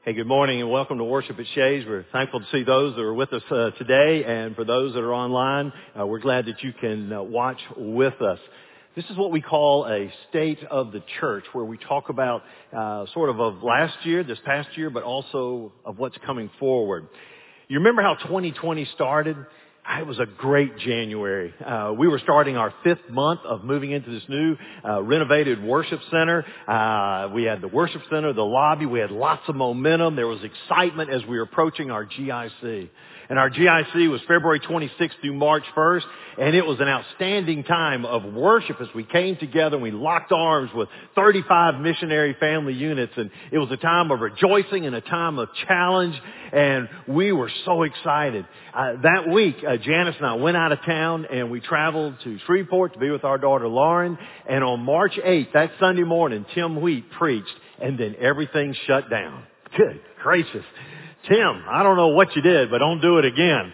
Hey, good morning and welcome to worship at Shays. We're thankful to see those that are with us today, and for those that are online, we're glad that you can watch with us. This is what we call a state of the church, where we talk about sort of last year, this past year, but also of what's coming forward. You remember how 2020 started? It was a great January. We were starting our 5th month of moving into this new renovated worship center. We had the worship center, the lobby. We had lots of momentum. There was excitement as we were approaching our GIC. And our GIC was February 26th through March 1st. And it was an outstanding time of worship as we came together and we locked arms with 35 missionary family units. And it was a time of rejoicing and a time of challenge. And we were so excited. That week, Janice and I went out of town and we traveled to Shreveport to be with our daughter Lauren. And on March 8th, that Sunday morning, Tim Wheat preached, and then everything shut down. Good gracious. Tim, I don't know what you did, but don't do it again.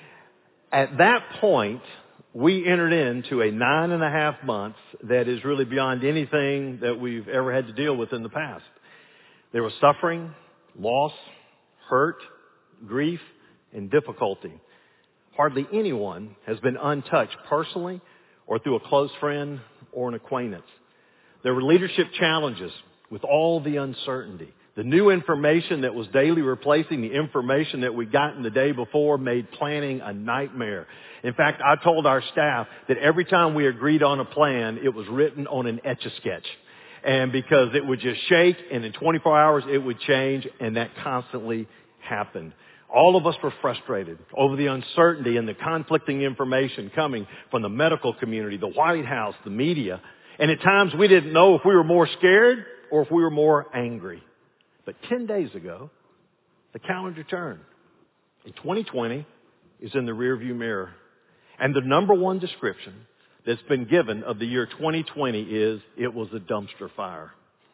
At that point, we entered into a 9.5 months that is really beyond anything that we've ever had to deal with in the past. There was suffering, loss, hurt, grief, and difficulty. Hardly anyone has been untouched personally or through a close friend or an acquaintance. There were leadership challenges with all the uncertainty. The new information that was daily replacing the information that we'd gotten the day before made planning a nightmare. In fact, I told our staff that every time we agreed on a plan, it was written on an Etch-a-Sketch. And because it would just shake, and in 24 hours it would change, and that constantly happened. All of us were frustrated over the uncertainty and the conflicting information coming from the medical community, the White House, the media. And at times we didn't know if we were more scared or if we were more angry. But 10 days ago, the calendar turned. And 2020 is in the rearview mirror. And the number one description that's been given of the year 2020 is, it was a dumpster fire.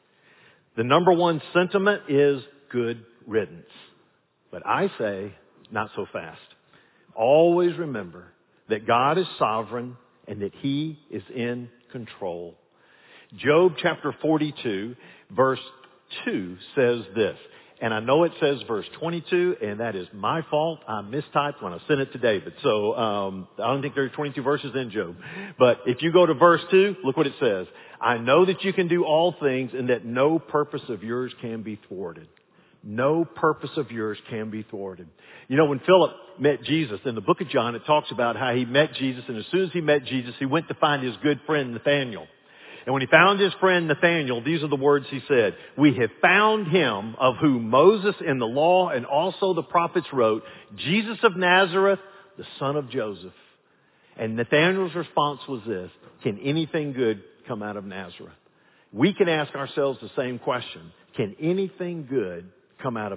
The number one sentiment is good riddance. But I say, not so fast. Always remember that God is sovereign and that He is in control. Job chapter 42, verse 2 says this. And I know it says verse 22, and that is my fault. I mistyped when I sent it to David. So I don't think there are 22 verses in Job. But if you go to verse 2, look what it says. I know that you can do all things and that no purpose of yours can be thwarted. No purpose of yours can be thwarted. You know, when Philip met Jesus in the book of John, it talks about how he met Jesus, and as soon as he met Jesus, he went to find his good friend Nathanael. And when he found his friend Nathanael, these are the words he said. We have found him of whom Moses in the law and also the prophets wrote, Jesus of Nazareth, the son of Joseph. And Nathanael's response was this: can anything good come out of Nazareth? We can ask ourselves the same question. Can anything good come out of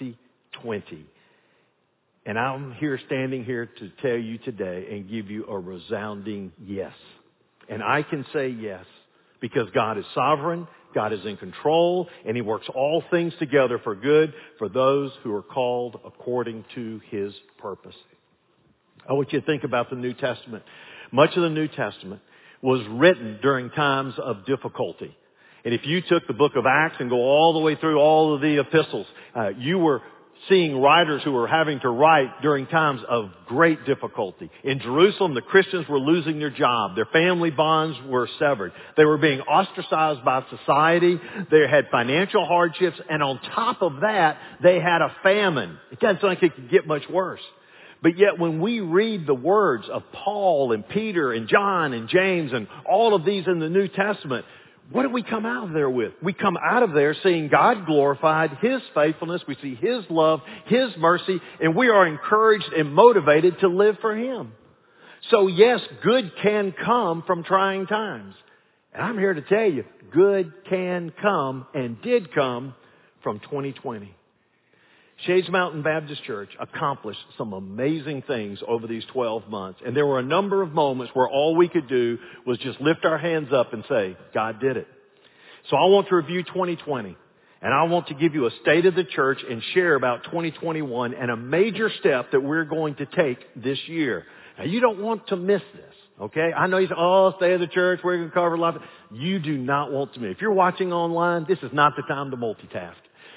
2020? And I'm standing here to tell you today and give you a resounding yes. And I can say yes because God is sovereign, God is in control, and He works all things together for good for those who are called according to His purpose. I want you to think about the New Testament. Much of the New Testament was written during times of difficulty. And if you took the book of Acts and go all the way through all of the epistles, you were seeing writers who were having to write during times of great difficulty. In Jerusalem, the Christians were losing their job. Their family bonds were severed. They were being ostracized by society. They had financial hardships. And on top of that, they had a famine. It doesn't sound like it could get much worse. But yet when we read the words of Paul and Peter and John and James and all of these in the New Testament, what do we come out of there with? We come out of there seeing God glorified, His faithfulness, we see His love, His mercy, and we are encouraged and motivated to live for Him. So yes, good can come from trying times. And I'm here to tell you, good can come and did come from 2020. Shays Mountain Baptist Church accomplished some amazing things over these 12 months. And there were a number of moments where all we could do was just lift our hands up and say, God did it. So I want to review 2020. And I want to give you a state of the church and share about 2021 and a major step that we're going to take this year. Now, you don't want to miss this, okay? I know you say, state of the church, we're going to cover a lot. You do not want to miss. If you're watching online, this is not the time to multitask.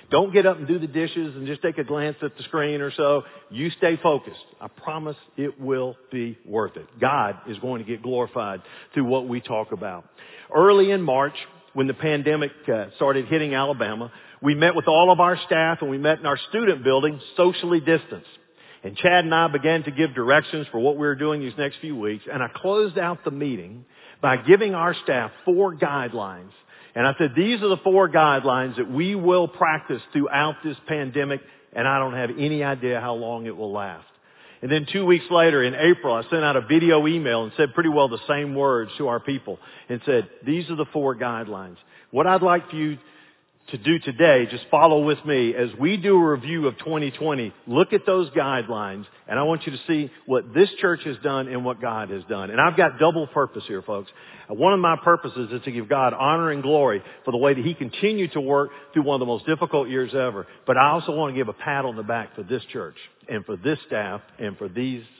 Don't get up and do the dishes and just take a glance at the screen or so. You stay focused. I promise it will be worth it. God is going to get glorified through what we talk about. Early in March, when the pandemic started hitting Alabama, we met with all of our staff and we met in our student building, socially distanced. And Chad and I began to give directions for what we were doing these next few weeks. And I closed out the meeting by giving our staff 4 guidelines. And I said, these are the 4 guidelines that we will practice throughout this pandemic, and I don't have any idea how long it will last. And then 2 weeks later, in April, I sent out a video email and said pretty well the same words to our people and said, these are the 4 guidelines. What I'd like for you to do today, just follow with me as we do a review of 2020. Look at those guidelines, and I want you to see what this church has done and what God has done. And I've got double purpose here, folks. One of my purposes is to give God honor and glory for the way that He continued to work through one of the most difficult years ever. But I also want to give a pat on the back for this church and for this staff and for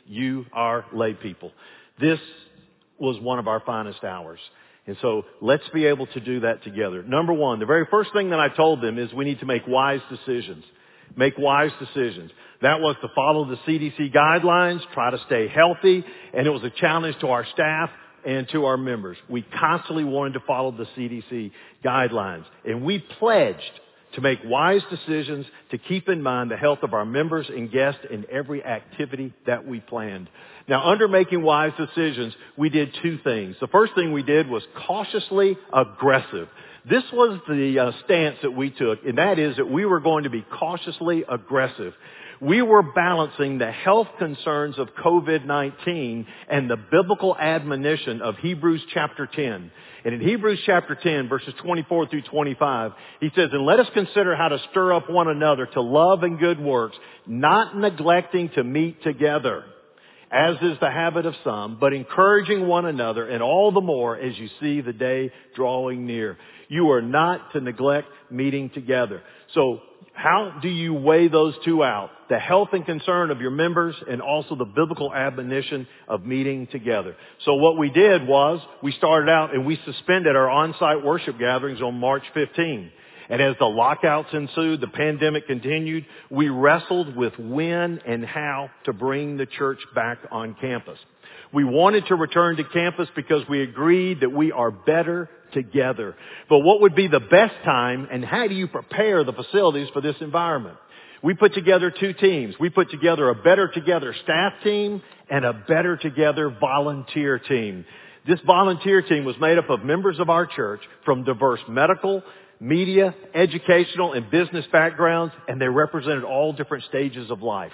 our lay people. This was one of our finest hours. And so let's be able to do that together. Number 1, the very first thing that I told them is we need to make wise decisions. Make wise decisions. That was to follow the CDC guidelines, try to stay healthy, and it was a challenge to our staff and to our members. We constantly wanted to follow the CDC guidelines, and we pledged to make wise decisions to keep in mind the health of our members and guests in every activity that we planned. Now, under making wise decisions, we did 2 things. The first thing we did was cautiously aggressive. This was the stance that we took, and that is that we were going to be cautiously aggressive. We were balancing the health concerns of COVID-19 and the biblical admonition of Hebrews chapter 10. And in Hebrews chapter 10, verses 24 through 25, he says, and let us consider how to stir up one another to love and good works, not neglecting to meet together, as is the habit of some, but encouraging one another, and all the more as you see the day drawing near. You are not to neglect meeting together. So how do you weigh those 2 out? The health and concern of your members and also the biblical admonition of meeting together. So what we did was we started out and we suspended our on-site worship gatherings on March 15. And as the lockouts ensued, the pandemic continued, we wrestled with when and how to bring the church back on campus. We wanted to return to campus because we agreed that we are better together. But what would be the best time, and how do you prepare the facilities for this environment? We put together 2 teams. We put together a Better Together staff team and a Better Together volunteer team. This volunteer team was made up of members of our church from diverse medical, media, educational, and business backgrounds, and they represented all different stages of life.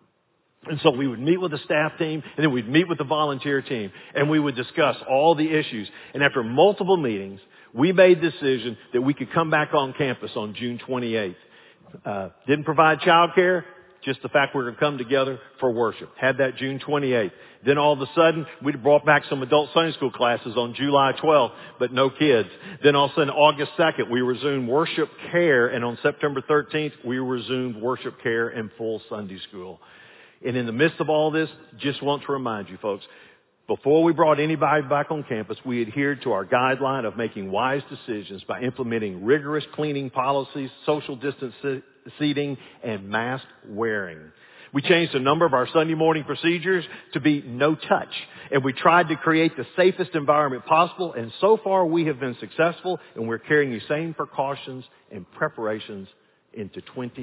And so we would meet with the staff team, and then we'd meet with the volunteer team, and we would discuss all the issues. And after multiple meetings, we made the decision that we could come back on campus on June 28th. Didn't provide childcare, just the fact we were going to come together for worship. Had that June 28th. Then all of a sudden, we brought back some adult Sunday school classes on July 12th, but no kids. Then all of a sudden, August 2nd, we resumed worship care, and on September 13th, we resumed worship care and full Sunday school. And in the midst of all this, just want to remind you folks, before we brought anybody back on campus, we adhered to our guideline of making wise decisions by implementing rigorous cleaning policies, social distance seating, and mask wearing. We changed a number of our Sunday morning procedures to be no touch, and we tried to create the safest environment possible, and so far we have been successful, and we're carrying the same precautions and preparations into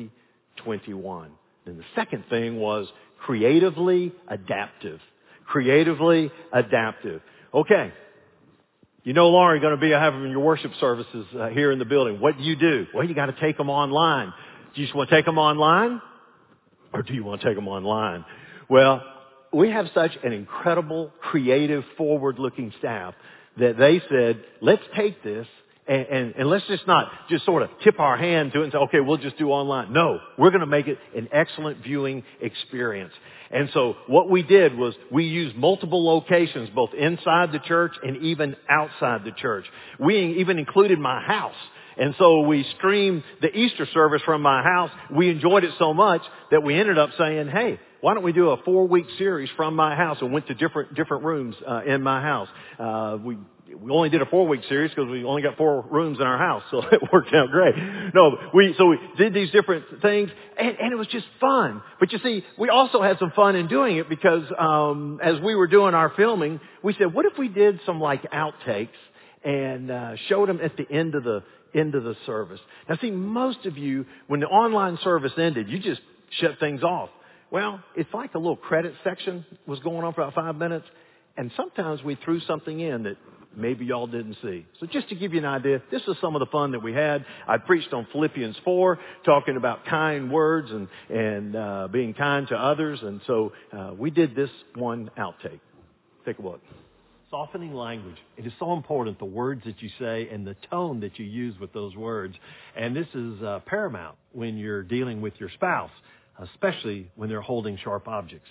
2021. And the second thing was creatively adaptive. Creatively adaptive. Okay. You no longer going to be having your worship services here in the building. What do? Well, you got to take them online. Do you just want to take them online? Or do you want to take them online? Well, we have such an incredible, creative, forward-looking staff that they said, let's take this and let's just not just sort of tip our hand to it and say, okay, we'll just do online. No, we're going to make it an excellent viewing experience. And so what we did was we used multiple locations, both inside the church and even outside the church. We even included my house. And so we streamed the Easter service from my house. We enjoyed it so much that we ended up saying, hey, why don't we do a 4-week series from my house, and went to different rooms in my house. We we only did a 4-week series because we only got 4 rooms in our house, so it worked out great. No, we did these different things, and it was just fun. But you see, we also had some fun in doing it because as we were doing our filming, we said, what if we did some like outtakes and showed them at the end of the service? Now, see, most of you, when the online service ended, you just shut things off. Well, it's like a little credit section was going on for about 5 minutes. And sometimes we threw something in that maybe y'all didn't see. So just to give you an idea, this was some of the fun that we had. I preached on Philippians 4, talking about kind words and being kind to others. And so we did this one outtake. Take a look. Softening language. It is so important, the words that you say and the tone that you use with those words. And this is paramount when you're dealing with your spouse, especially when they're holding sharp objects.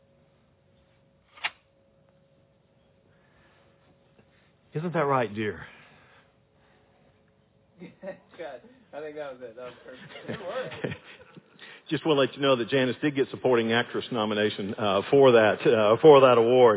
Isn't that right, dear? Good. I think that was it. That was perfect. Just want to let you know that Janice did get supporting actress nomination for that award.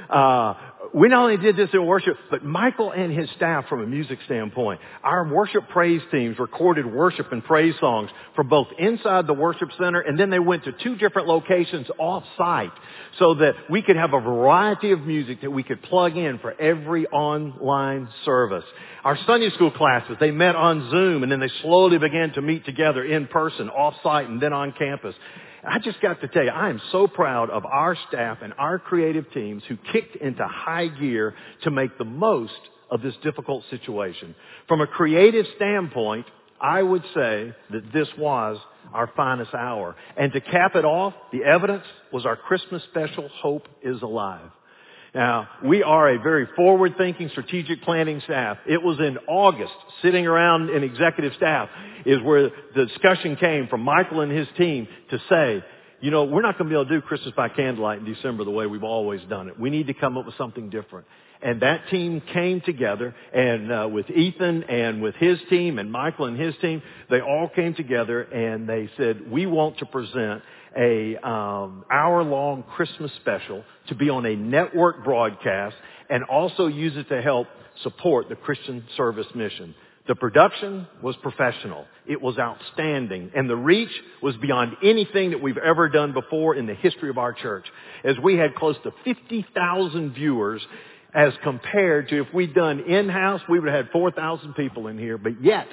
We not only did this in worship, but Michael and his staff from a music standpoint, our worship praise teams recorded worship and praise songs from both inside the worship center, and then they went to 2 different locations off-site so that we could have a variety of music that we could plug in for every online service. Our Sunday school classes, they met on Zoom, and then they slowly began to meet together in person, off-site, and then on campus. I just got to tell you, I am so proud of our staff and our creative teams who kicked into high gear to make the most of this difficult situation. From a creative standpoint, I would say that this was our finest hour. And to cap it off, the evidence was our Christmas special, Hope is Alive. Now, we are a very forward-thinking, strategic planning staff. It was in August, sitting around in executive staff, is where the discussion came from Michael and his team to say, you know, we're not going to be able to do Christmas by candlelight in December the way we've always done it. We need to come up with something different. And that team came together, and with Ethan and with his team and Michael and his team, they all came together and they said, we want to present a hour-long Christmas special to be on a network broadcast and also use it to help support the Christian Service Mission. The production was professional. It was outstanding. And the reach was beyond anything that we've ever done before in the history of our church. As we had close to 50,000 viewers as compared to if we'd done in-house, we would have had 4,000 people in here. But yet,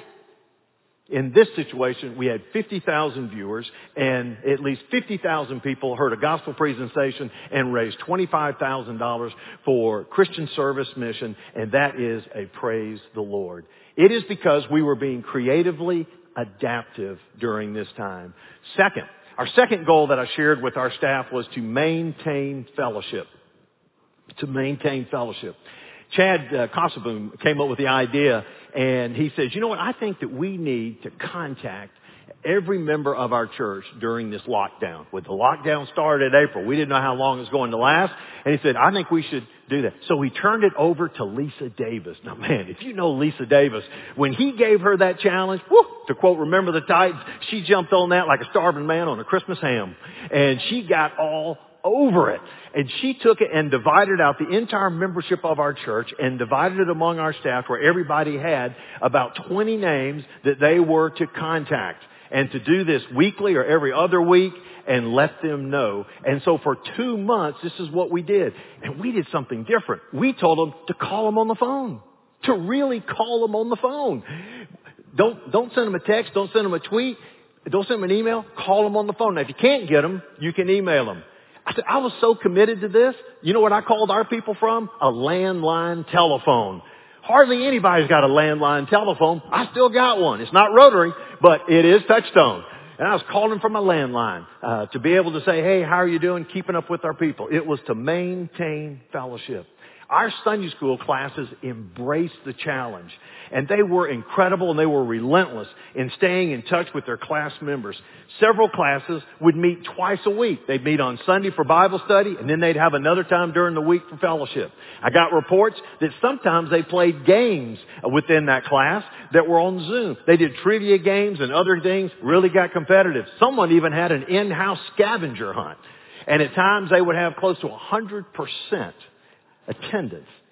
in this situation, we had 50,000 viewers and at least 50,000 people heard a gospel presentation and raised $25,000 for Christian Service Mission, and that is a praise the Lord. It is because we were being creatively adaptive during this time. Second, our second goal that I shared with our staff was to maintain fellowship. To maintain fellowship. Chad Kosovoon came up with the idea, and he says, you know what, I think that we need to contact every member of our church during this lockdown. When the lockdown started in April, we didn't know how long it was going to last, and he said, I think we should do that. So he turned it over to Lisa Davis. Now, man, if you know Lisa Davis, when he gave her that challenge, to quote Remember the Titans, she jumped on that like a starving man on a Christmas ham, and she got all over it. And she took it and divided out the entire membership of our church and divided it among our staff where everybody had about 20 names that they were to contact and to do this weekly or every other week and let them know. And so for 2 months, this is what we did. And we did something different. We told them to call them on the phone, to really call them on the phone. Don't send them a text. Don't send them a tweet. Don't send them an email. Call them on the phone. Now, if you can't get them, you can email them. I was so committed to this. You know what I called our people from? A landline telephone. Hardly anybody's got a landline telephone. I still got one. It's not rotary, but it is touchtone. And I was calling from a landline to be able to say, hey, how are you doing? Keeping up with our people. It was to maintain fellowship. Our Sunday school classes embraced the challenge, and they were incredible and they were relentless in staying in touch with their class members. Several classes would meet twice a week. They'd meet on Sunday for Bible study, and then they'd have another time during the week for fellowship. I got reports that sometimes they played games within that class that were on Zoom. They did trivia games and other things, really got competitive. Someone even had an in-house scavenger hunt. And at times they would have close to 100% attendance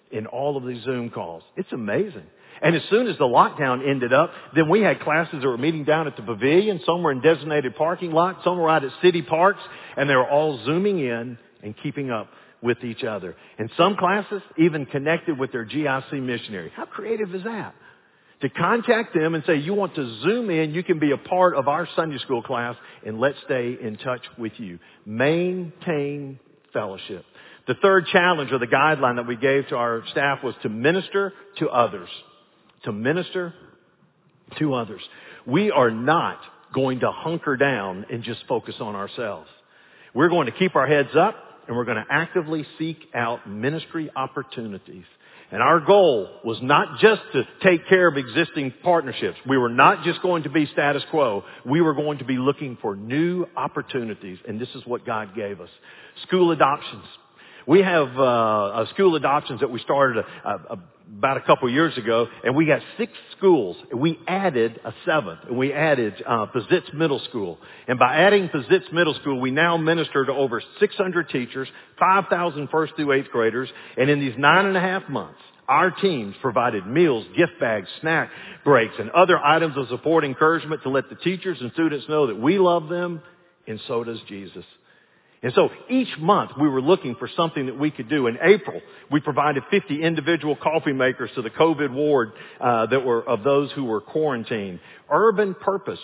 in all of these Zoom calls. It's amazing. And as soon as the lockdown ended up, then we had classes that were meeting down at the pavilion. Some were in designated parking lots. Some were out at city parks. And they were all Zooming in and keeping up with each other. And some classes even connected with their GIC missionary. How creative is that? To contact them and say, you want to Zoom in, you can be a part of our Sunday school class, and let's stay in touch with you. Maintain fellowship. The third challenge or the guideline that we gave to our staff was to minister to others. To minister to others. We are not going to hunker down and just focus on ourselves. We're going to keep our heads up, and we're going to actively seek out ministry opportunities. And our goal was not just to take care of existing partnerships. We were not just going to be status quo. We were going to be looking for new opportunities, and this is what God gave us. School adoptions. We have school adoptions that we started about a couple years ago, and we got 6 schools. We added a 7th, and we added Pazitz Middle School. And by adding Pazitz Middle School, we now minister to over 600 teachers, 5,000 first through 8th graders, and in these 9.5 months, our teams provided meals, gift bags, snack breaks, and other items of support and encouragement to let the teachers and students know that we love them, and so does Jesus. And so each month we were looking for something that we could do. In April, we provided 50 individual coffee makers to the COVID ward that were of those who were quarantined. Urban Purpose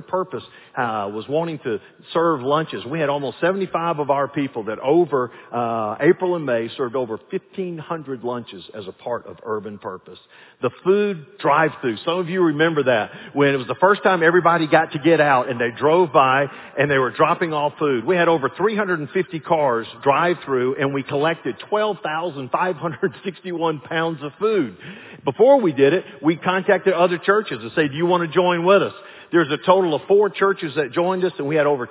was wanting to serve lunches. We had almost 75 of our people that over April and May served over 1,500 lunches as a part of Urban Purpose. The food drive-through. Some of you remember that when it was the first time everybody got to get out and they drove by and they were dropping off food. We had over 350 cars drive through and we collected 12,561 pounds of food. Before we did it, we contacted other churches and said, do you want to join with us? There's a total of 4 churches that joined us, and we had over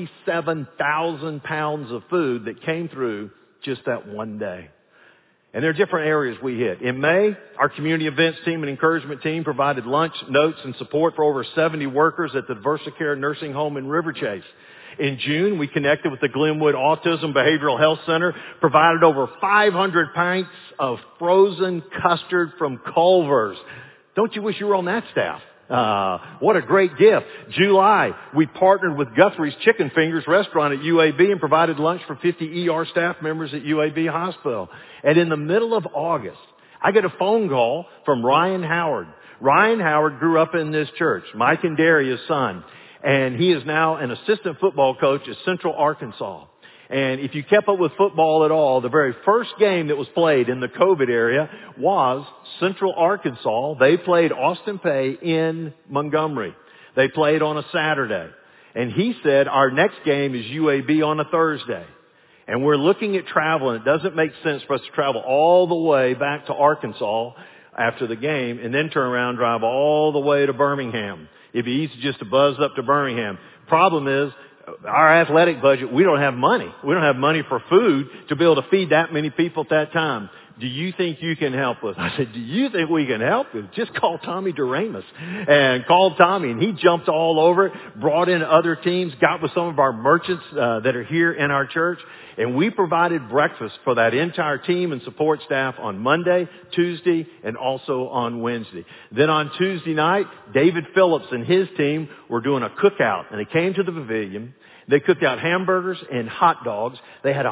27,000 pounds of food that came through just that one day. And there are different areas we hit. In May, our community events team and encouragement team provided lunch, notes, and support for over 70 workers at the VersaCare Nursing Home in River Chase. In June, we connected with the Glenwood Autism Behavioral Health Center, provided over 500 pints of frozen custard from Culver's. Don't you wish you were on that staff? What a great gift. July, we partnered with Guthrie's Chicken Fingers restaurant at UAB and provided lunch for 50 ER staff members at UAB Hospital. And in the middle of August, I get a phone call from Ryan Howard. Ryan Howard grew up in this church, Mike and Daria's son. And he is now an assistant football coach at Central Arkansas. And if you kept up with football at all, the very first game that was played in the COVID area was Central Arkansas. They played Austin Peay in Montgomery. They played on a Saturday. And he said, our next game is UAB on a Thursday. And we're looking at travel, and it doesn't make sense for us to travel all the way back to Arkansas after the game and then turn around and drive all the way to Birmingham. It'd be easy just to buzz up to Birmingham. Problem is, our athletic budget, we don't have money. We don't have money for food to be able to feed that many people at that time. Do you think you can help us? I said, do you think we can help you? Just call Tommy Doremus. And called Tommy, and he jumped all over it, brought in other teams, got with some of our merchants that are here in our church, and we provided breakfast for that entire team and support staff on Monday, Tuesday, and also on Wednesday. Then on Tuesday night, David Phillips and his team were doing a cookout, and they came to the pavilion. They cooked out hamburgers and hot dogs. They had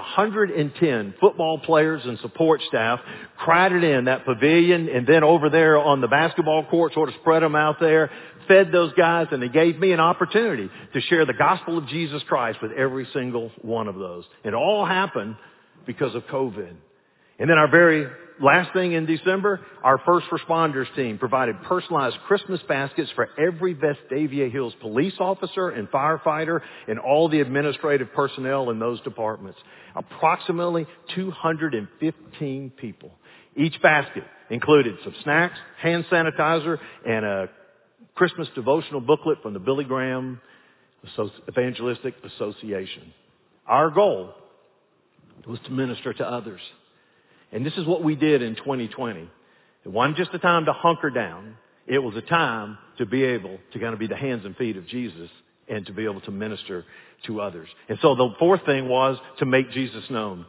110 football players and support staff crowded in that pavilion, and then over there on the basketball court, sort of spread them out there, fed those guys, and they gave me an opportunity to share the gospel of Jesus Christ with every single one of those. It all happened because of COVID. And then our very last thing in December, our first responders team provided personalized Christmas baskets for every Vestavia Hills police officer and firefighter and all the administrative personnel in those departments. Approximately 215 people. Each basket included some snacks, hand sanitizer, and a Christmas devotional booklet from the Billy Graham Evangelistic Association. Our goal was to minister to others. And this is what we did in 2020. It wasn't just a time to hunker down. It was a time to be able to kind of be the hands and feet of Jesus and to be able to minister to others. And so the fourth thing was to make Jesus known.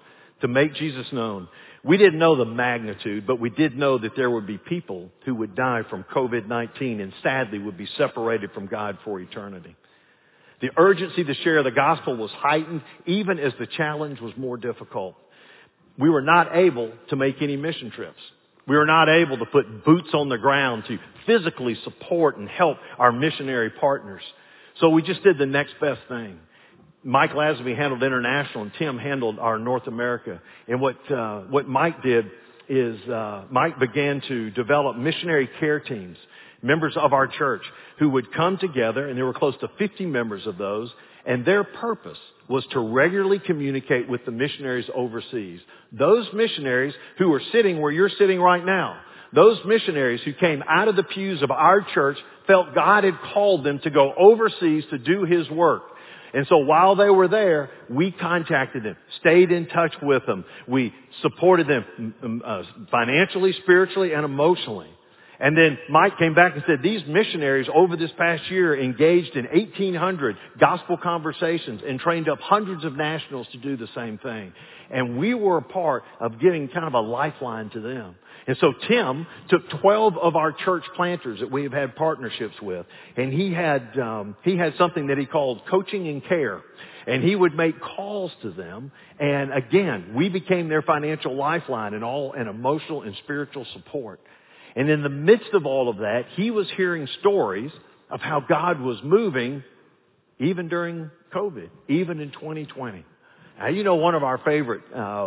to make Jesus known. We didn't know the magnitude, but we did know that there would be people who would die from COVID-19 and sadly would be separated from God for eternity. The urgency to share the gospel was heightened even as the challenge was more difficult. We were not able to make any mission trips. We were not able to put boots on the ground to physically support and help our missionary partners. So we just did the next best thing. Mike Lasby handled international and Tim handled our North America. And what Mike did is Mike began to develop missionary care teams, members of our church who would come together, and there were close to 50 members of those, and their purpose was to regularly communicate with the missionaries overseas. Those missionaries who are sitting where you're sitting right now, those missionaries who came out of the pews of our church felt God had called them to go overseas to do His work. And so while they were there, we contacted them, stayed in touch with them. We supported them financially, spiritually, and emotionally. And then Mike came back and said, these missionaries over this past year engaged in 1,800 gospel conversations and trained up hundreds of nationals to do the same thing. And we were a part of giving kind of a lifeline to them. And so Tim took 12 of our church planters that we have had partnerships with, and he had something that he called coaching and care. And he would make calls to them. And again, we became their financial lifeline and emotional and spiritual support. And in the midst of all of that, he was hearing stories of how God was moving even during COVID, even in 2020. Now, you know, one of our favorite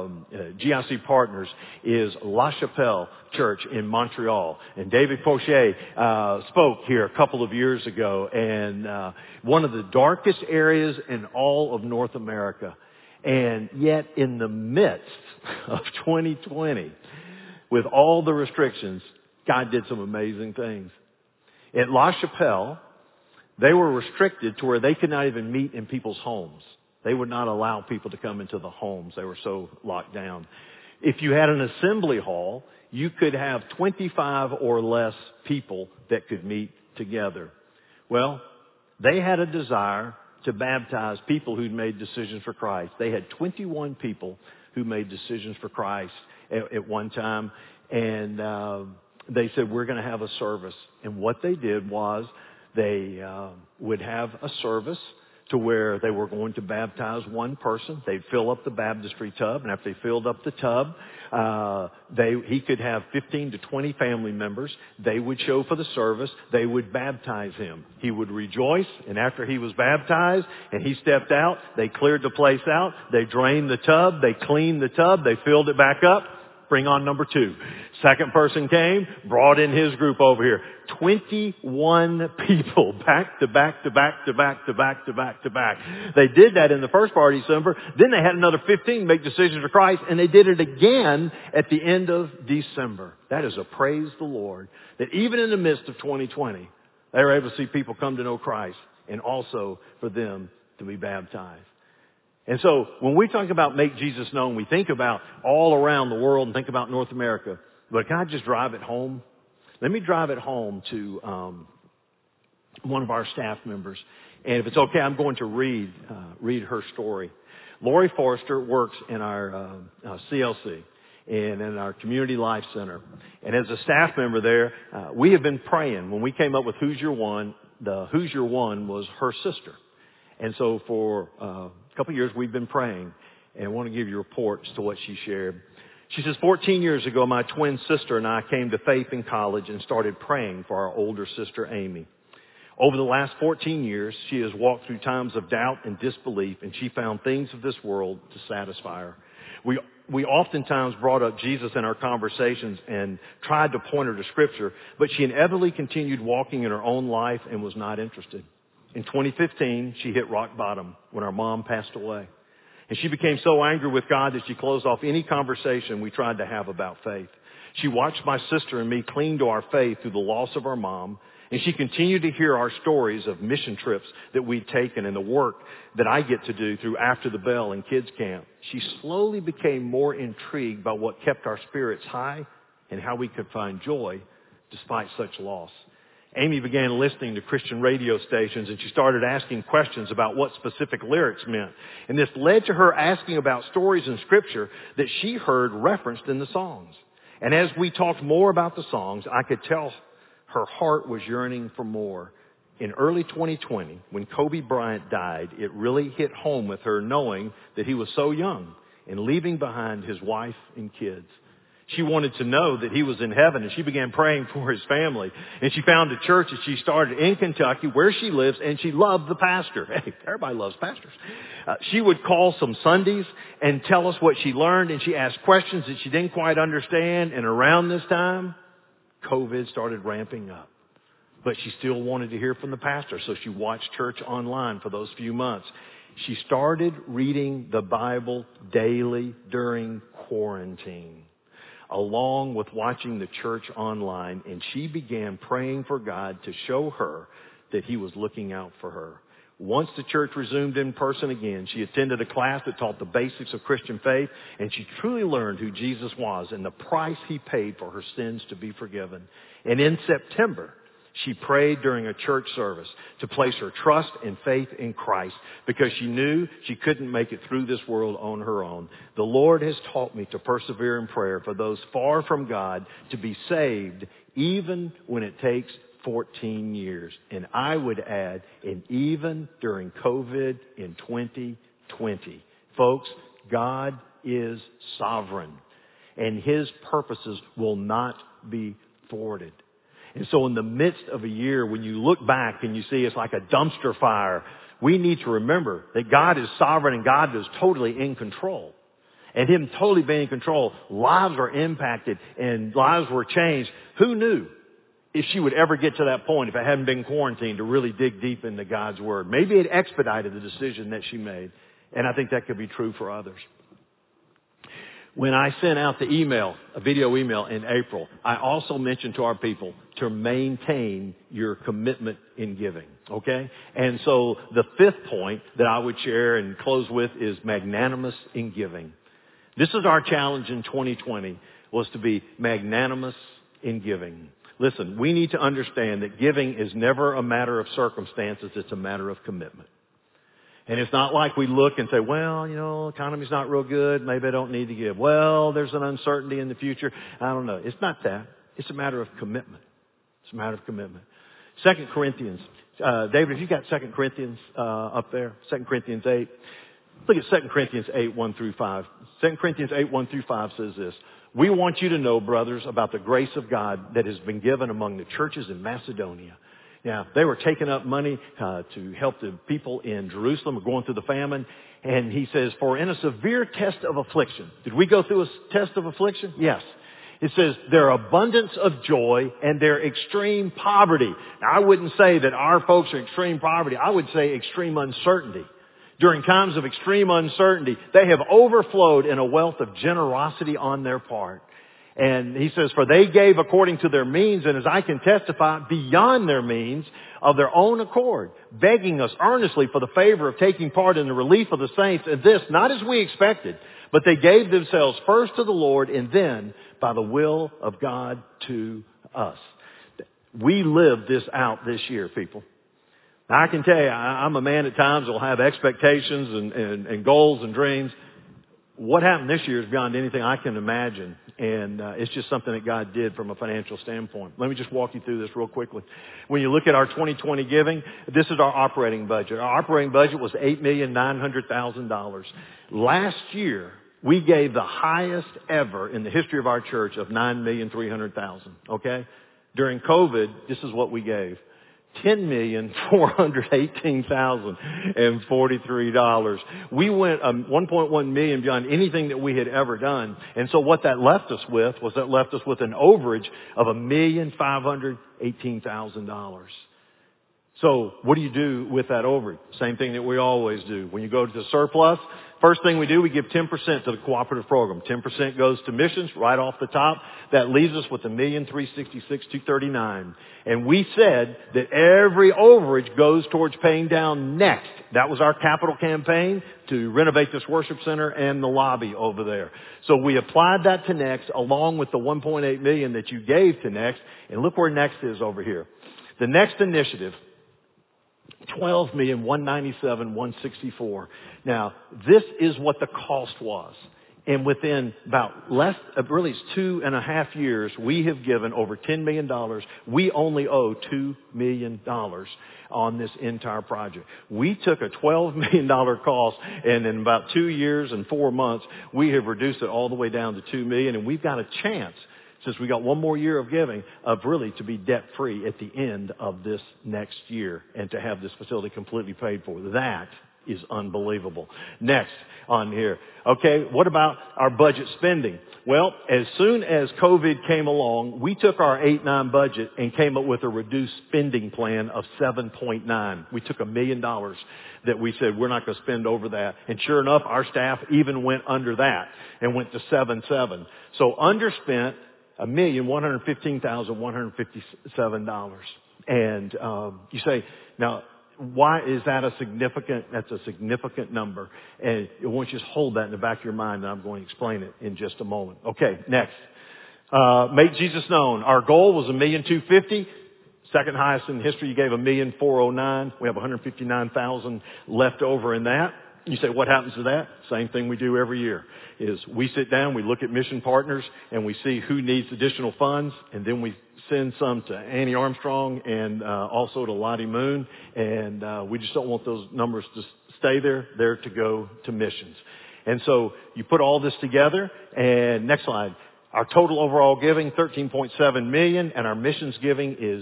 GIC partners is La Chapelle Church in Montreal. And David Pochet spoke here a couple of years ago, and one of the darkest areas in all of North America. And yet in the midst of 2020, with all the restrictions, God did some amazing things. At La Chapelle, they were restricted to where they could not even meet in people's homes. They would not allow people to come into the homes. They were so locked down. If you had an assembly hall, you could have 25 or less people that could meet together. Well, they had a desire to baptize people who'd made decisions for Christ. They had 21 people who made decisions for Christ at one time. And they said, we're going to have a service. And what they did was they would have a service to where they were going to baptize one person. They'd fill up the baptistry tub, and after they filled up the tub, he could have 15 to 20 family members. They would show for the service. They would baptize him. He would rejoice, and after he was baptized and he stepped out, they cleared the place out. They drained the tub. They cleaned the tub. They filled it back up. Bring on number 2. Second person came, brought in his group over here. 21 people back to back to back to back to back to back to back. They did that in the first part of December. Then they had another 15 make decisions for Christ, and they did it again at the end of December. That is a praise the Lord that even in the midst of 2020, they were able to see people come to know Christ and also for them to be baptized. And so when we talk about make Jesus known, we think about all around the world and think about North America. But can I just drive it home? Let me drive it home to one of our staff members. And if it's okay, I'm going to read her story. Lori Forrester works in our CLC and in our Community Life Center. And as a staff member there, we have been praying. When we came up with Who's Your One, the Who's Your One was her sister. And so for a couple of years, we've been praying, and I want to give you reports to what she shared. She says, 14 years ago, my twin sister and I came to faith in college and started praying for our older sister, Amy. Over the last 14 years, she has walked through times of doubt and disbelief, and she found things of this world to satisfy her. We oftentimes brought up Jesus in our conversations and tried to point her to Scripture, but she inevitably continued walking in her own life and was not interested. In 2015, she hit rock bottom when our mom passed away. And she became so angry with God that she closed off any conversation we tried to have about faith. She watched my sister and me cling to our faith through the loss of our mom, and she continued to hear our stories of mission trips that we'd taken and the work that I get to do through After the Bell and Kids Camp. She slowly became more intrigued by what kept our spirits high and how we could find joy despite such loss. Amy began listening to Christian radio stations, and she started asking questions about what specific lyrics meant. And this led to her asking about stories in Scripture that she heard referenced in the songs. And as we talked more about the songs, I could tell her heart was yearning for more. In early 2020, when Kobe Bryant died, it really hit home with her knowing that he was so young and leaving behind his wife and kids. She wanted to know that he was in heaven, and she began praying for his family. And she found a church that she started in Kentucky where she lives, and she loved the pastor. Hey, everybody loves pastors. She would call some Sundays and tell us what she learned, and she asked questions that she didn't quite understand. And around this time, COVID started ramping up. But she still wanted to hear from the pastor, so she watched church online for those few months. She started reading the Bible daily during quarantine, along with watching the church online, and she began praying for God to show her that He was looking out for her. Once the church resumed in person again, she attended a class that taught the basics of Christian faith, and she truly learned who Jesus was and the price He paid for her sins to be forgiven. And in September, she prayed during a church service to place her trust and faith in Christ because she knew she couldn't make it through this world on her own. The Lord has taught me to persevere in prayer for those far from God to be saved, even when it takes 14 years. And I would add, and even during COVID in 2020. Folks, God is sovereign, and His purposes will not be thwarted. And so in the midst of a year, when you look back and you see it's like a dumpster fire, we need to remember that God is sovereign and God is totally in control. And Him totally being in control, lives were impacted and lives were changed. Who knew if she would ever get to that point, if it hadn't been quarantined, to really dig deep into God's Word? Maybe it expedited the decision that she made. And I think that could be true for others. When I sent out the email, a video email in April, I also mentioned to our people to maintain your commitment in giving, okay? And so the fifth point that I would share and close with is magnanimous in giving. This is our challenge in 2020, was to be magnanimous in giving. Listen, we need to understand that giving is never a matter of circumstances, it's a matter of commitment. And it's not like we look and say, well, economy's not real good. Maybe I don't need to give. Well, there's an uncertainty in the future. I don't know. It's not that. It's a matter of commitment. It's a matter of commitment. 2 Corinthians. David, if you got 2 Corinthians up there, 2 Corinthians 8. Look at 2 Corinthians 8, 1 through 5. 2 Corinthians 8, 1 through 5 says this. We want you to know, brothers, about the grace of God that has been given among the churches in Macedonia. Now, they were taking up money to help the people in Jerusalem going through the famine. And he says, for in a severe test of affliction. Did we go through a test of affliction? Yes. It says their abundance of joy and their extreme poverty. Now, I wouldn't say that our folks are extreme poverty. I would say extreme uncertainty. During times of extreme uncertainty, they have overflowed in a wealth of generosity on their part. And he says, for they gave according to their means, and as I can testify, beyond their means of their own accord, begging us earnestly for the favor of taking part in the relief of the saints. And this, not as we expected, but they gave themselves first to the Lord and then by the will of God to us. We lived this out this year, people. Now, I can tell you, I'm a man at times that will have expectations and goals and dreams. What happened this year is beyond anything I can imagine. And it's just something that God did from a financial standpoint. Let me just walk you through this real quickly. When you look at our 2020 giving, this is our operating budget. Our operating budget was $8,900,000. Last year, we gave the highest ever in the history of our church of $9,300,000. Okay? During COVID, this is what we gave. $10,418,043. We went $1.1 million beyond anything that we had ever done. And so what that left us with was an overage of $1,518,000. So what do you do with that overage? Same thing that we always do. When you go to the surplus, first thing we do, we give 10% to the cooperative program. 10% goes to missions right off the top. That leaves us with $1,366,239. And we said that every overage goes towards paying down Next. That was our capital campaign to renovate this worship center and the lobby over there. So we applied that to Next along with the $1.8 million that you gave to Next. And look where Next is over here. The next initiative, $12,197,164. Now, this is what the cost was. And within about really it's 2.5 years, we have given over $10 million. We only owe $2 million on this entire project. We took a $12 million cost, and in about 2 years and 4 months, we have reduced it all the way down to $2 million, and we've got a chance, since we got one more year of giving, of really to be debt-free at the end of this next year and to have this facility completely paid for. That is unbelievable. Next on here. Okay, what about our budget spending? Well, as soon as COVID came along, we took our 8-9 budget and came up with a reduced spending plan of 7.9. We took $1 million that we said we're not going to spend over that. And sure enough, our staff even went under that and went to 7.7. So underspent $1,115,157. And you say, now, why is that that's a significant number. And I want you to hold that in the back of your mind, and I'm going to explain it in just a moment. Okay, next. Make Jesus known. Our goal was $1,250,000. Second highest in history. You gave $1,409,000. We have $159,000 left over in that. You say, what happens to that? Same thing we do every year is we sit down, we look at mission partners, and we see who needs additional funds, and then we send some to Annie Armstrong and also to Lottie Moon, and we just don't want those numbers to stay there. They're to go to missions. And so you put all this together, and next slide. Our total overall giving, $13.7 million, and our missions giving is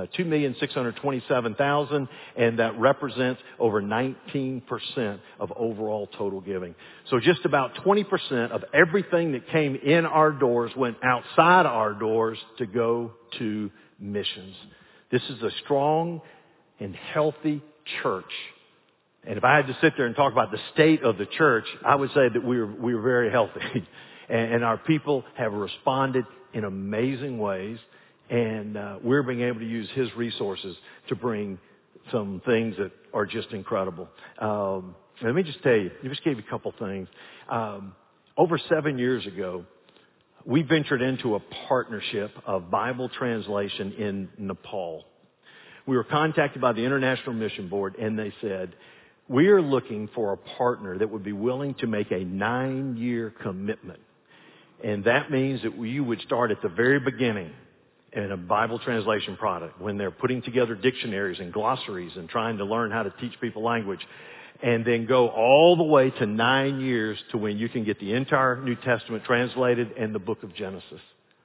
$2,627,000, and that represents over 19% of overall total giving. So just about 20% of everything that came in our doors went outside our doors to go to missions. This is a strong and healthy church. And if I had to sit there and talk about the state of the church, I would say that we were very healthy. And our people have responded in amazing ways, and we're being able to use His resources to bring some things that are just incredible. Let me just tell you, I just gave you a couple things. Over 7 years ago, we ventured into a partnership of Bible translation in Nepal. We were contacted by the International Mission Board, and they said, we are looking for a partner that would be willing to make a 9-year commitment. And that means that you would start at the very beginning in a Bible translation product when they're putting together dictionaries and glossaries and trying to learn how to teach people language, and then go all the way to 9 years to when you can get the entire New Testament translated and the book of Genesis.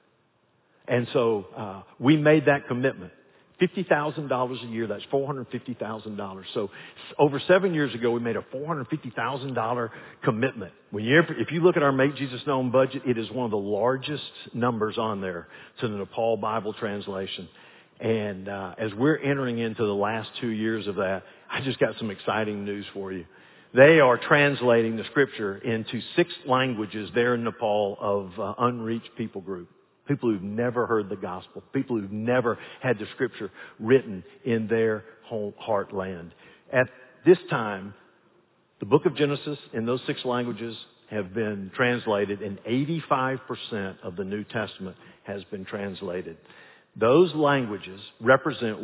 And so we made that commitment. $50,000 a year, that's $450,000. So over 7 years ago, we made a $450,000 commitment. If you look at our Make Jesus Known budget, it is one of the largest numbers on there to the Nepal Bible translation. And as we're entering into the last 2 years of that, I just got some exciting news for you. They are translating the scripture into 6 languages there in Nepal of unreached people group. People who've never heard the gospel. People who've never had the scripture written in their home heartland. At this time, the book of Genesis in those 6 languages have been translated, and 85% of the New Testament has been translated. Those languages represent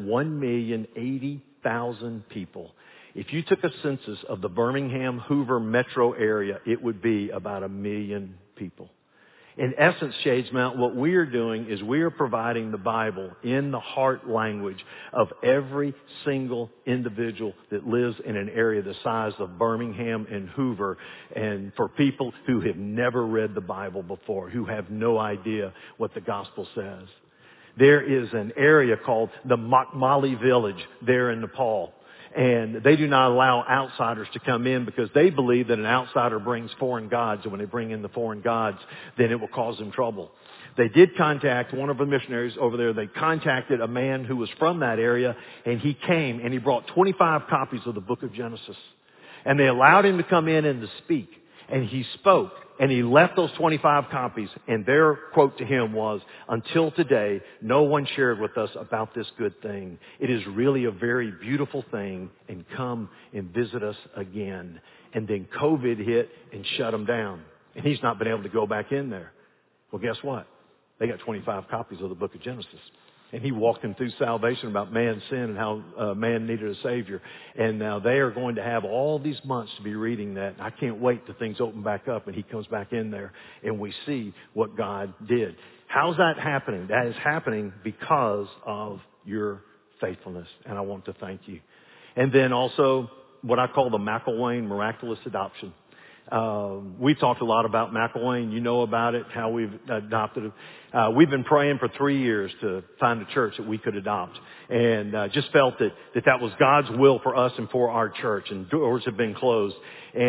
1,080,000 people. If you took a census of the Birmingham, Hoover metro area, it would be about 1 million people. In essence, Shades Mount, what we are doing is we are providing the Bible in the heart language of every single individual that lives in an area the size of Birmingham and Hoover, and for people who have never read the Bible before, who have no idea what the gospel says. There is an area called the Makmali village there in Nepal. And they do not allow outsiders to come in because they believe that an outsider brings foreign gods. And when they bring in the foreign gods, then it will cause them trouble. They did contact one of the missionaries over there. They contacted a man who was from that area, and he came and he brought 25 copies of the book of Genesis. And they allowed him to come in and to speak. And he spoke. And he left those 25 copies, and their quote to him was, until today, no one shared with us about this good thing. It is really a very beautiful thing, and come and visit us again. And then COVID hit and shut him down. And he's not been able to go back in there. Well, guess what? They got 25 copies of the book of Genesis. And he walked them through salvation about man's sin and how man needed a Savior. And now they are going to have all these months to be reading that. And I can't wait till things open back up and he comes back in there and we see what God did. How's that happening? That is happening because of your faithfulness. And I want to thank you. And then also what I call the McElwain miraculous adoption. We've talked a lot about McElwain. You know about it, how we've adopted it. We've been praying for 3 years to find a church that we could adopt. And just felt that was God's will for us and for our church. And doors have been closed.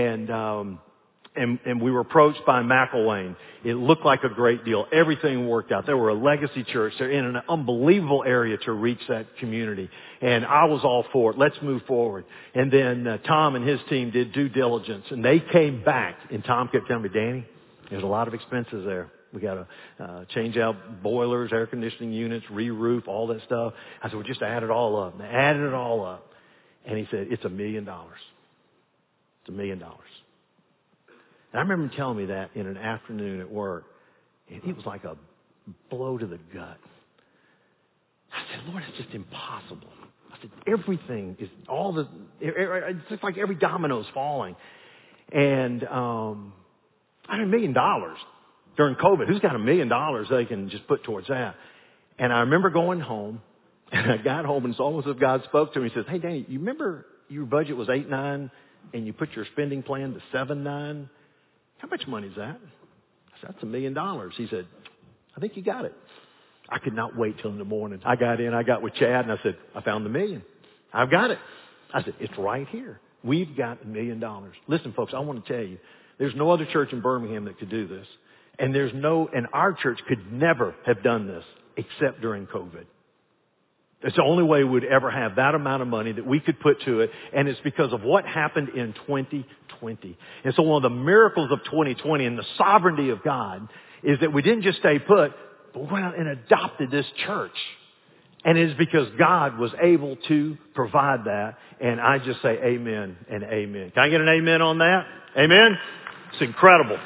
And we were approached by McElwain. It looked like a great deal. Everything worked out. They were a legacy church. They're in an unbelievable area to reach that community. And I was all for it. Let's move forward. And then Tom and his team did due diligence. And they came back. And Tom kept telling me, Danny, there's a lot of expenses there. We got to change out boilers, air conditioning units, re-roof, all that stuff. I said, well, just add it all up. And they added it all up. And he said, it's $1 million. It's $1 million. And I remember him telling me that in an afternoon at work. And it was like a blow to the gut. I said, Lord, it's just impossible. I said, everything is it's just like every domino's falling. And $1 million during COVID. Who's got $1 million they can just put towards that? And I remember going home, and I got home, and it's almost as if God spoke to me. He says, hey, Danny, you remember your budget was 8.9, and you put your spending plan to 7.9? How much money is that? I said, that's $1 million. He said, I think you got it. I could not wait till in the morning. I got with Chad, and I said, I found the $1 million. I've got it. I said, it's right here. We've got $1 million. Listen, folks, I want to tell you, there's no other church in Birmingham that could do this. And our church could never have done this except during COVID. It's the only way we'd ever have that amount of money that we could put to it. And it's because of what happened in 2020. And so one of the miracles of 2020 and the sovereignty of God is that we didn't just stay put, but we went out and adopted this church. And it is because God was able to provide that. And I just say amen and amen. Can I get an amen on that? Amen? It's incredible.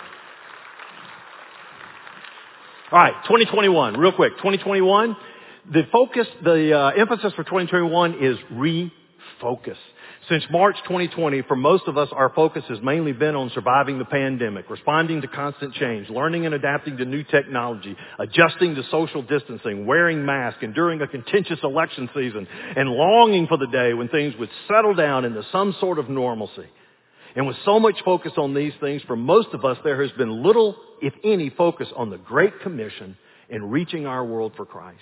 All right, 2021, real quick. 2021. The emphasis for 2021 is refocus. Since March 2020, for most of us, our focus has mainly been on surviving the pandemic, responding to constant change, learning and adapting to new technology, adjusting to social distancing, wearing masks, enduring a contentious election season, and longing for the day when things would settle down into some sort of normalcy. And with so much focus on these things, for most of us, there has been little, if any, focus on the Great Commission and reaching our world for Christ.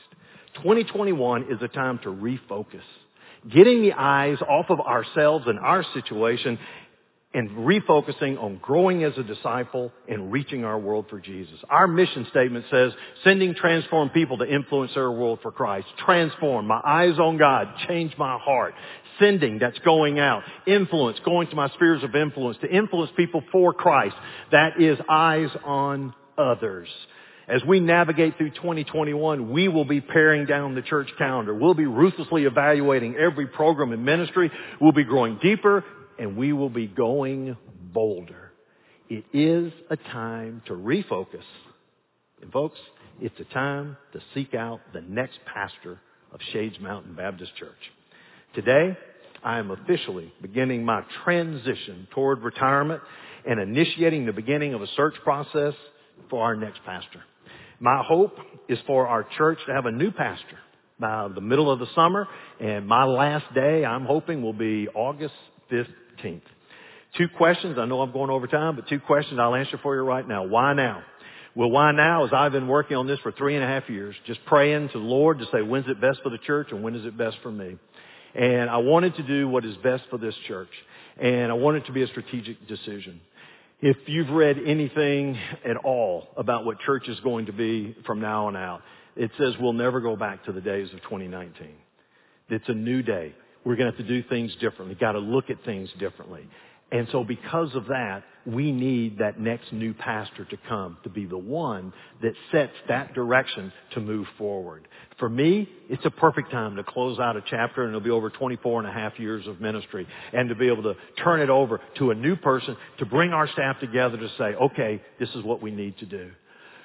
2021 is a time to refocus, getting the eyes off of ourselves and our situation and refocusing on growing as a disciple and reaching our world for Jesus. Our mission statement says, sending transformed people to influence their world for Christ. Transform, my eyes on God, change my heart. Sending, that's going out. Influence, going to my spheres of influence, to influence people for Christ. That is eyes on others. As we navigate through 2021, we will be paring down the church calendar. We'll be ruthlessly evaluating every program and ministry. We'll be growing deeper, and we will be going bolder. It is a time to refocus. And folks, it's a time to seek out the next pastor of Shades Mountain Baptist Church. Today, I am officially beginning my transition toward retirement and initiating the beginning of a search process for our next pastor. My hope is for our church to have a new pastor by the middle of the summer, and my last day, I'm hoping, will be August 15th. 2 questions. I know I'm going over time, but 2 questions I'll answer for you right now. Why now? Well, why now is I've been working on this for 3.5 years, just praying to the Lord to say, when's it best for the church and when is it best for me? And I wanted to do what is best for this church, and I want it to be a strategic decision. If you've read anything at all about what church is going to be from now on out, it says we'll never go back to the days of 2019. It's a new day. We're going to have to do things differently. Got to look at things differently. And so because of that, we need that next new pastor to come to be the one that sets that direction to move forward. For me, it's a perfect time to close out a chapter, and it'll be over 24.5 years of ministry, and to be able to turn it over to a new person, to bring our staff together to say, okay, this is what we need to do.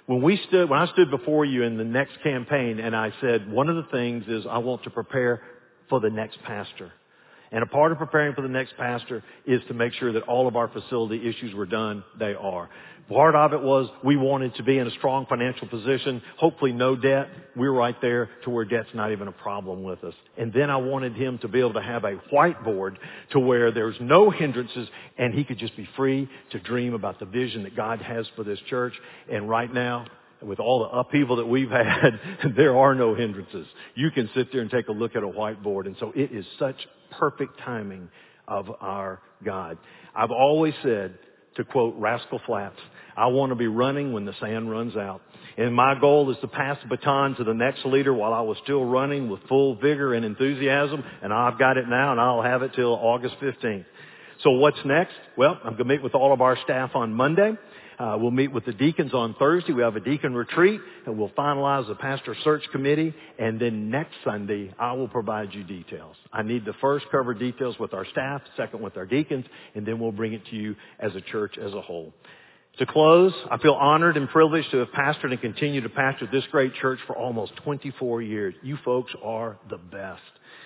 When I stood before you in the next campaign and I said, one of the things is I want to prepare for the next pastor. And a part of preparing for the next pastor is to make sure that all of our facility issues were done. They are. Part of it was we wanted to be in a strong financial position, hopefully no debt. We're right there to where debt's not even a problem with us. And then I wanted him to be able to have a whiteboard to where there's no hindrances and he could just be free to dream about the vision that God has for this church. And right now, with all the upheaval that we've had, there are no hindrances. You can sit there and take a look at a whiteboard. And so it is such perfect timing of our God. I've always said, to quote Rascal Flatts, I want to be running when the sand runs out. And my goal is to pass the baton to the next leader while I was still running with full vigor and enthusiasm. And I've got it now and I'll have it till August 15th. So what's next? Well, I'm going to meet with all of our staff on Monday. We'll meet with the deacons on Thursday. We have a deacon retreat, and we'll finalize the pastor search committee. And then next Sunday, I will provide you details. I need to first cover details with our staff, second with our deacons, and then we'll bring it to you as a church as a whole. To close, I feel honored and privileged to have pastored and continue to pastor this great church for almost 24 years. You folks are the best.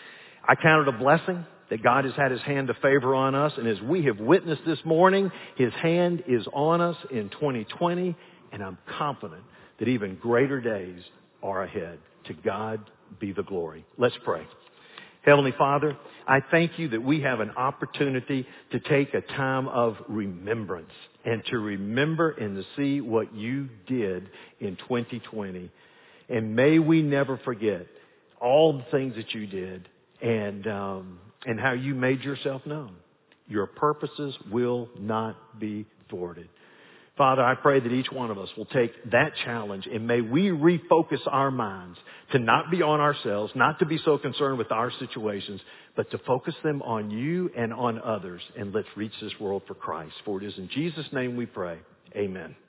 I count it a blessing that God has had His hand of favor on us. And as we have witnessed this morning, His hand is on us in 2020. And I'm confident that even greater days are ahead. To God be the glory. Let's pray. Heavenly Father, I thank you that we have an opportunity to take a time of remembrance and to remember and to see what you did in 2020. And may we never forget all the things that you did and how you made yourself known. Your purposes will not be thwarted. Father, I pray that each one of us will take that challenge, and may we refocus our minds to not be on ourselves, not to be so concerned with our situations, but to focus them on you and on others. And let's reach this world for Christ. For it is in Jesus' name we pray. Amen.